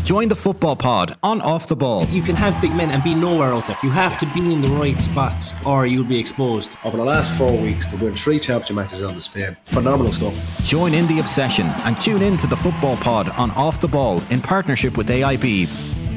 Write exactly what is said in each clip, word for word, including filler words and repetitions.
Join the Football Pod on Off the Ball. You can have big men and be nowhere out there. You have to be in the right spots or you'll be exposed. Over the last four weeks, to win three championship matches on the Spain. Phenomenal stuff. Join in the obsession and tune in to the Football Pod on Off the Ball in partnership with A I B.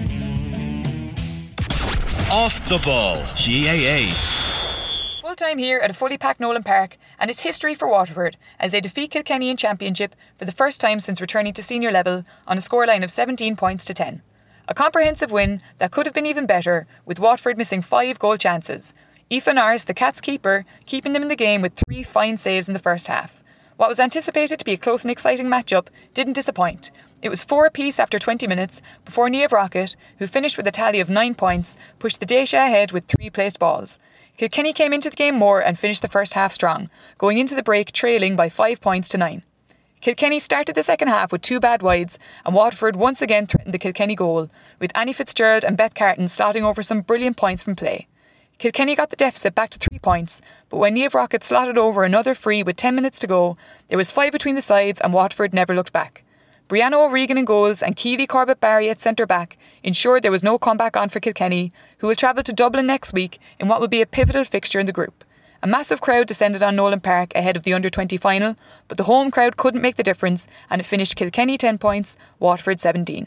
Off the Ball, G A A. Full time here at a fully packed Nolan Park, and it's history for Waterford as they defeat Kilkenny in Championship for the first time since returning to senior level on a scoreline of seventeen points to ten. A comprehensive win that could have been even better, with Waterford missing five goal chances. Aoife Norris, the Cats' keeper, keeping them in the game with three fine saves in the first half. What was anticipated to be a close and exciting matchup didn't disappoint. It was four apiece after twenty minutes before Niamh Rockett, who finished with a tally of nine points, pushed the Daisha ahead with three placed balls. Kilkenny came into the game more and finished the first half strong, going into the break trailing by five points to nine. Kilkenny started the second half with two bad wides, and Waterford once again threatened the Kilkenny goal, with Annie Fitzgerald and Beth Carton slotting over some brilliant points from play. Kilkenny got the deficit back to three points, but when Niamh Rockett slotted over another free with ten minutes to go, there was five between the sides and Waterford never looked back. Brianna O'Regan in goals and Keely Corbett-Barry at centre-back ensured there was no comeback on for Kilkenny, who will travel to Dublin next week in what will be a pivotal fixture in the group. A massive crowd descended on Nolan Park ahead of the under twenty final, but the home crowd couldn't make the difference and it finished Kilkenny ten points, Waterford seventeen.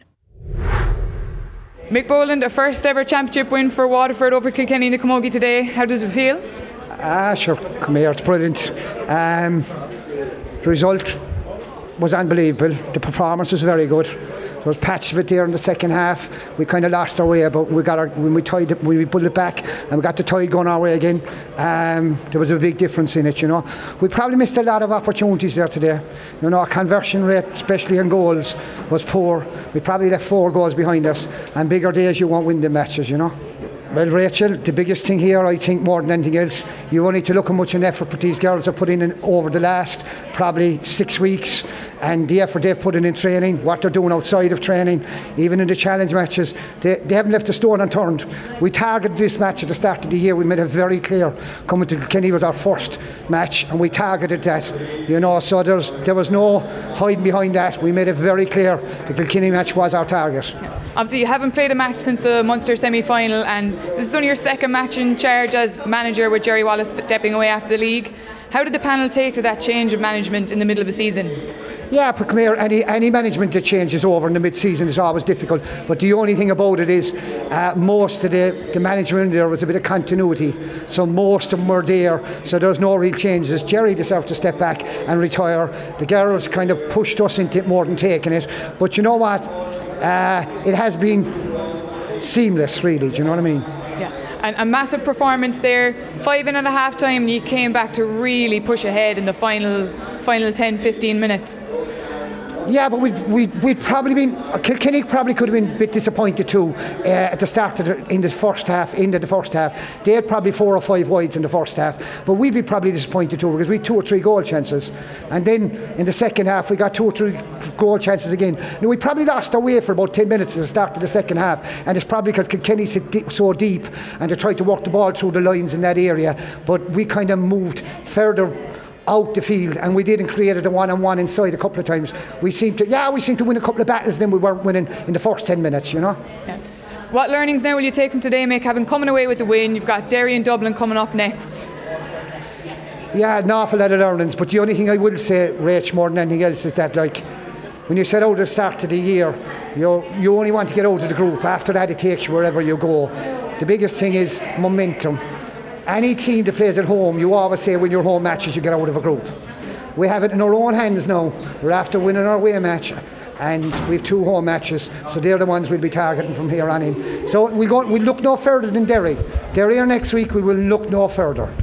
Mick Boland, a first ever championship win for Waterford over Kilkenny in the Camogie today. How does it feel? Ah, sure, come here, it's brilliant. Um, the result was unbelievable. The performance was very good. There was patches of it there in the second half. We kind of lost our way, but we got our, when we tied it, when we pulled it back, and we got the tide going our way again. Um, there was a big difference in it, you know. We probably missed a lot of opportunities there today. You know, our conversion rate, especially in goals, was poor. We probably left four goals behind us. And bigger days, you won't win the matches, you know. Well, Rachel, the biggest thing here, I think, more than anything else, you only need to look how much an effort these girls have put in, in over the last probably six weeks, and the effort they've put in in training, what they're doing outside of training, even in the challenge matches, they, they haven't left a stone unturned. We targeted this match at the start of the year. We made it very clear. Coming to Kilkenny was our first match, and we targeted that, you know, so there's, there was no hiding behind that. We made it very clear the Kilkenny match was our target. Obviously, you haven't played a match since the Munster semi-final, and this is only your second match in charge as manager, with Jerry Wallace stepping away after the league. How did the panel take to that change of management in the middle of the season? Yeah, but come here, any, any management that changes over in the mid-season is always difficult. But the only thing about it is uh, most of the, the management there was a bit of continuity. So most of them were there. So there's no real changes. Jerry deserved to step back and retire. The girls kind of pushed us into it more than taking it. But you know what? Uh, it has been seamless, really. Do you know what I mean? Yeah, and a massive performance there. Five in at a half time, you came back to really push ahead in the final final ten fifteen minutes. Yeah, but we'd, we'd, we'd probably been, Kilkenny probably could have been a bit disappointed too uh, at the start of the, in the first half, into the first half. They had probably four or five wides in the first half, but we'd be probably disappointed too because we had two or three goal chances. And then in the second half, we got two or three goal chances again. Now, we probably lost our way for about ten minutes at the start of the second half, and it's probably because Kilkenny sit so deep and they tried to work the ball through the lines in that area, but we kind of moved further out the field, and we didn't create a one-on-one inside a couple of times. We seemed to, yeah, we seemed to win a couple of battles, then we weren't winning in the first ten minutes, you know. Yeah. What learnings now will you take from today, Mick, having coming away with the win? You've got Derry and Dublin coming up next. Yeah, an awful lot of learnings, but the only thing I will say, Rach, more than anything else, is that, like, when you set out at the start of the year, you you only want to get out of the group. After that, it takes you wherever you go. The biggest thing is momentum. Any team that plays at home, you always say when your home matches you get out of a group. We have it in our own hands now. We're after winning our away match, and we have two home matches, so they're the ones we'll be targeting from here on in. So we go, we look no further than Derry. Derry are next week, we will look no further.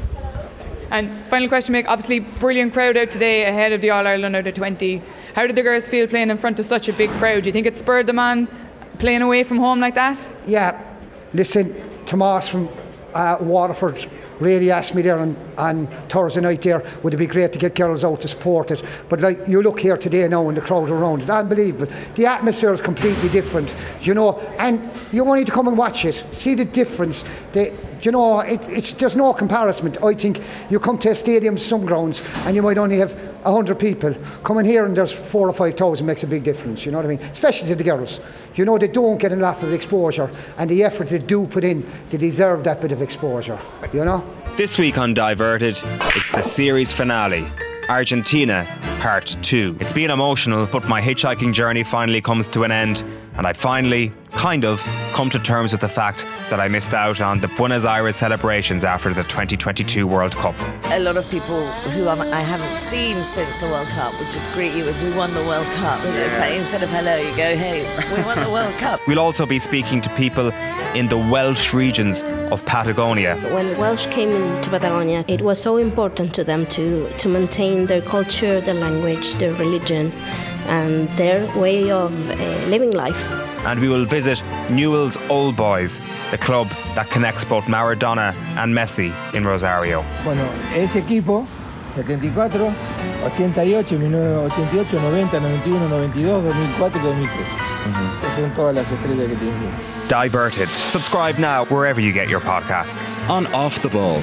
And final question, Mick, obviously brilliant crowd out today ahead of the All-Ireland under twenty. How did the girls feel playing in front of such a big crowd? Do you think it spurred them on playing away from home like that? Yeah, listen, Tomas from Uh, Waterford really asked me there on, on Thursday night there, would it be great to get girls out to support it? But like you look here today now and the crowd around it, unbelievable. The atmosphere is completely different, you know, and you want to come and watch it, see the difference. The, you know, it, it's there's no comparison. I think you come to a stadium, some grounds, and you might only have a hundred people. Coming here and there's four or five thousand makes a big difference. You know what I mean? Especially to the girls. You know, they don't get a lot of exposure, and the effort they do put in, they deserve that bit of exposure. You know. This week on Diverted, it's the series finale, Argentina Part two. It's been emotional, but my hitchhiking journey finally comes to an end, and I finally, kind of, come to terms with the fact that I missed out on the Buenos Aires celebrations after the twenty twenty-two World Cup. A lot of people who I'm, I haven't seen since the World Cup would just greet you with, we won the World Cup. And it's like, instead of hello, you go, hey, we won the World Cup. We'll also be speaking to people in the Welsh regions of Patagonia. When Welsh came into Patagonia, it was so important to them to, to maintain their culture, their language, their religion, and their way of uh, living life. And we will visit Newell's Old Boys, the club that connects both Maradona and Messi in Rosario. Bueno, ese equipo, setenta y cuatro, ochenta y ocho, ochenta y ocho, noventa, noventa y uno, noventa y dos, dos mil cuatro, dos mil tres. Esas son todas las estrellas que tienen. Diverted. Subscribe now wherever you get your podcasts. On Off the Ball.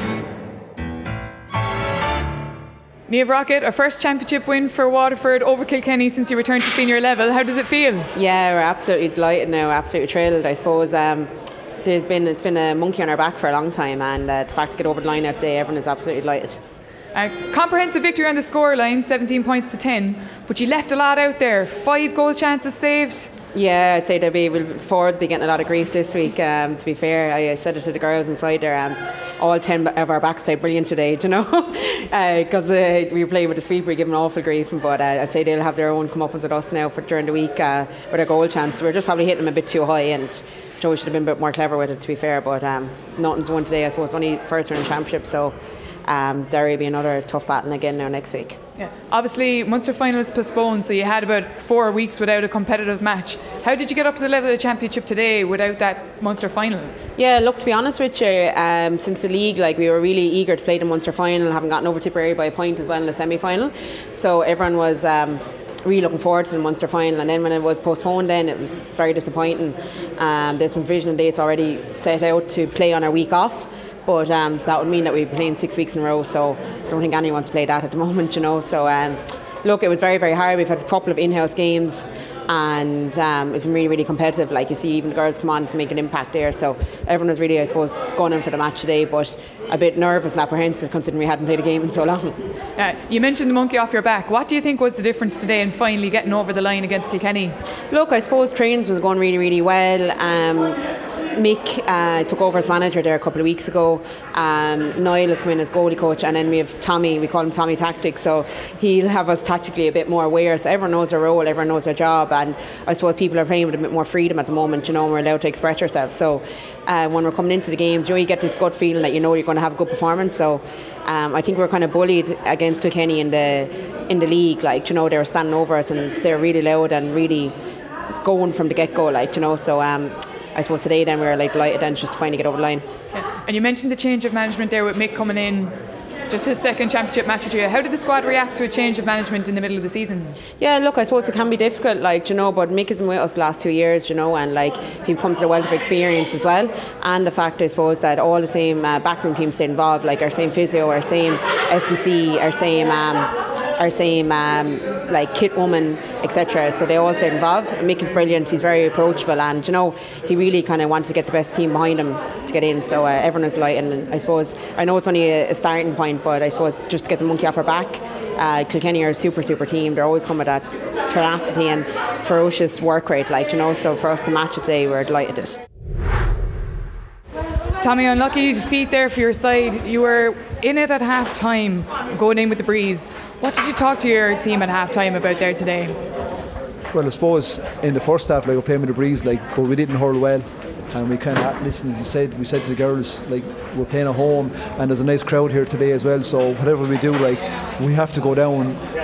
Niamh Rockett, a first championship win for Waterford over Kilkenny since you returned to senior level. How does it feel? Yeah, we're absolutely delighted now, absolutely thrilled. I suppose um, there's been it's been a monkey on our back for a long time, and uh, the fact to get over the line now today, everyone is absolutely delighted. A comprehensive victory on the scoreline, seventeen points to ten, but you left a lot out there. Five goal chances saved. Yeah, I'd say they'll be we'll, forwards be getting a lot of grief this week. Um, to be fair, I, I said it to the girls inside there. Um, all ten of our backs played brilliant today, do you know, because uh, uh, we were playing with the sweeper, we give them awful grief. But uh, I'd say they'll have their own comeuppance with us now for during the week uh, with a goal chance. We're just probably hitting them a bit too high, and Joe should have been a bit more clever with it. To be fair, but um, nothing's won today. I suppose only first round championship, so. Um, Derry will be another tough battle again now next week. Yeah. Obviously, Munster final was postponed, so you had about four weeks without a competitive match. How did you get up to the level of the championship today without that Munster final? Yeah, look, to be honest with you, um, since the league, like we were really eager to play the Munster final, having gotten over Tipperary by a point as well in the semi-final. So everyone was um, really looking forward to the Munster final, and then when it was postponed, then it was very disappointing. Um, there's been provisional dates already set out to play on our week off. But um, that would mean that we'd be playing six weeks in a row, so I don't think anyone's played that at the moment, you know. So um, look, it was very, very hard. We've had a couple of in-house games, and um, it's been really, really competitive. Like you see, even the girls come on to make an impact there. So everyone was really, I suppose, going in for the match today, but a bit nervous and apprehensive considering we hadn't played a game in so long. Uh, you mentioned the monkey off your back. What do you think was the difference today in finally getting over the line against Kilkenny? Look, I suppose trains was going really, really well. Um, Mick uh, took over as manager there a couple of weeks ago. Um, Niall has come in as goalie coach, and then we have Tommy, we call him Tommy Tactics, so he'll have us tactically a bit more aware, so everyone knows their role, everyone knows their job, and I suppose people are playing with a bit more freedom at the moment, you know, and we're allowed to express ourselves. So uh, when we're coming into the games, you know, you get this gut feeling that you know you're going to have a good performance. So um, I think we're kind of bullied against Kilkenny in the in the league, like, you know, they were standing over us and they're really loud and really going from the get-go, like, you know, so um, I suppose today then we were like delighted and just finally get over the line. Yeah. And you mentioned the change of management there with Mick coming in, just his second championship match with you. How did the squad react to a change of management in the middle of the season? Yeah, look, I suppose it can be difficult, like, you know, but Mick has been with us the last two years, you know, and like he comes with a wealth of experience as well, and the fact, I suppose, that all the same uh, backroom teams stay involved, like our same physio, our same S and C, our same um, our same um, like kit woman, et cetera. So they all stay involved. Mick is brilliant. He's very approachable, and you know he really kind of wanted to get the best team behind him to get in. So uh, everyone is delighted. And I suppose I know it's only a, a starting point, but I suppose just to get the monkey off our back. Uh, Kilkenny are a super super team. They're always come with that tenacity and ferocious work rate, like, you know. So for us to match it today, we're delighted. Tommy, unlucky defeat there for your side. You were in it at half time, going in with the breeze. What did you talk to your team at half time about there today? Well, I suppose in the first half, like, we're playing with the breeze, like, but we didn't hurl well. And we kind of listened, as you said, we said to the girls, like, we're playing at home and there's a nice crowd here today as well, so whatever we do, like, we have to go down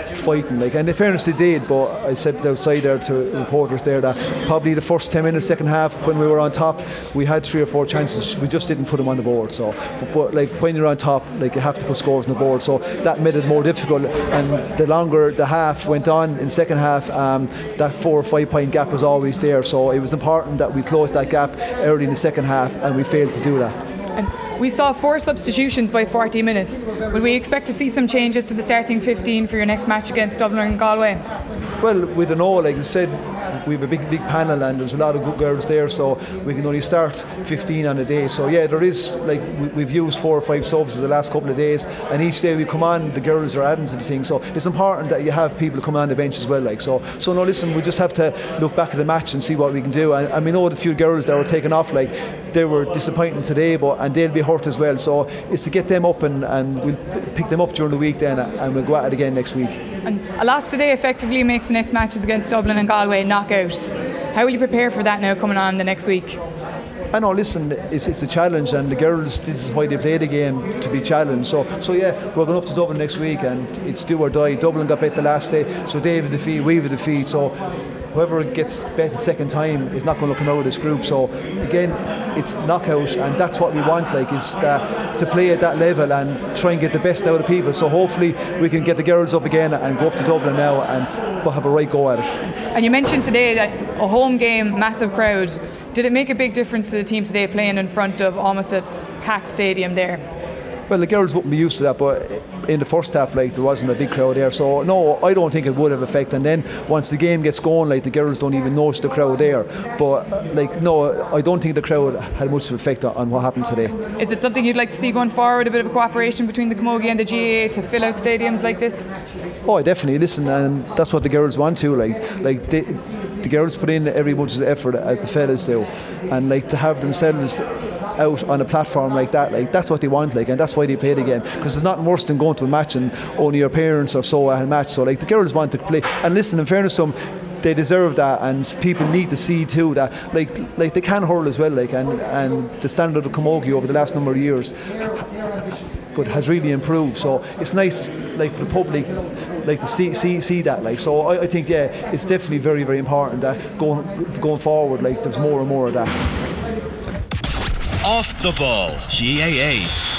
fighting. Like, and in fairness, they did. But I said outside there to reporters there that probably the first ten minutes, second half, when we were on top, we had three or four chances. We just didn't put them on the board. So, but, but like when you're on top, like you have to put scores on the board. So that made it more difficult. And the longer the half went on in the second half, um, that four or five point gap was always there. So it was important that we closed that gap early in the second half, and we failed to do that. And we saw four substitutions by forty minutes. Will we expect to see some changes to the starting fifteen for your next match against Dublin and Galway? Well, we don't know. Like I said, we have a big, big panel, and there's a lot of good girls there, so we can only start fifteen on a day. So yeah, there is, like, we've used four or five subs in the last couple of days, and each day we come on, the girls are adding to the thing. So it's important that you have people come on the bench as well. Like so, so no, listen, we just have to look back at the match and see what we can do. And, and we know the few girls that were taken off, like they were disappointing today, but and they'll be hurt as well. So it's to get them up, and, and we'll pick them up during the week then, and we'll go at it again next week. And a loss today effectively makes the next matches against Dublin and Galway knockout. How will you prepare for that now coming on the next week? I know, listen, it's, it's a challenge, and the girls, this is why they play the game, to be challenged. So, so yeah, we're going up to Dublin next week, and it's do or die. Dublin got beat the last day, so they have a defeat, we have a defeat. So whoever gets bet the second time is not going to come out of this group. So again, it's knockout, and that's what we want, like, is uh, to play at that level and try and get the best out of people. So hopefully we can get the girls up again and go up to Dublin now and we'll have a right go at it. And you mentioned today that a home game, massive crowd. Did it make a big difference to the team today playing in front of almost a packed stadium there? Well, the girls wouldn't be used to that, but in the first half, like, there wasn't a big crowd there, so no, I don't think it would have effect. And then once the game gets going, like, the girls don't even notice the crowd there. But uh, like, no, I don't think the crowd had much of effect on, on what happened today. Is it something you'd like to see going forward, a bit of a cooperation between the Camogie and the G A A to fill out stadiums like this? Oh, definitely. Listen, and that's what the girls want to. Like, like they, the girls put in every much of effort as the fellas do, and like to have themselves out on a platform like that, like that's what they want, like, and that's why they play the game, because there's nothing worse than going to a match and only your parents or so at a match. So like the girls want to play, and listen, in fairness to them, they deserve that, and people need to see too that like like they can hurl as well, like, and and the standard of Camogie over the last number of years but has really improved. So it's nice, like, for the public, like, to see see see that, like. So I, I think yeah, it's definitely very very important that going going forward, like, there's more and more of that. Off the Ball, G A A.